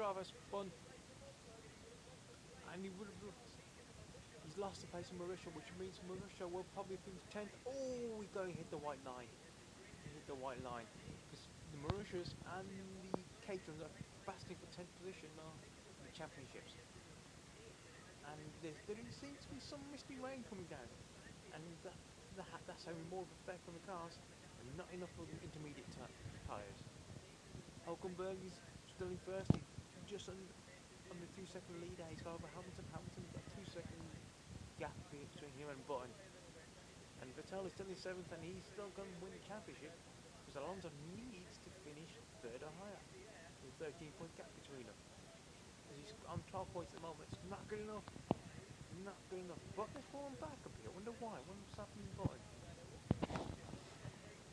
Travis spun, and he would have looked. He's lost the place in Marisha, which means Marisha will probably finish 10th. Oh, we got to hit the white line. He hit the white line. Because the Mauritius and the Caterans are battling for 10th position now in the championships. And there seems to be some misty rain coming down. And that's having more of an effect on the cars and not enough for the intermediate tyres. Hulkenberg is still in first. He's just on the 2 second lead. He's got over Hamilton. Hamilton's got 2 second gap between him and Button. And Vettel is still in seventh, and he's still going to win the championship because Alonso needs to finish third or higher with a 13-point gap between them. As he's on 12 points at the moment, it's not good enough. Not good enough. Button has fallen back a bit. I wonder why. I wonder what's happening to Button.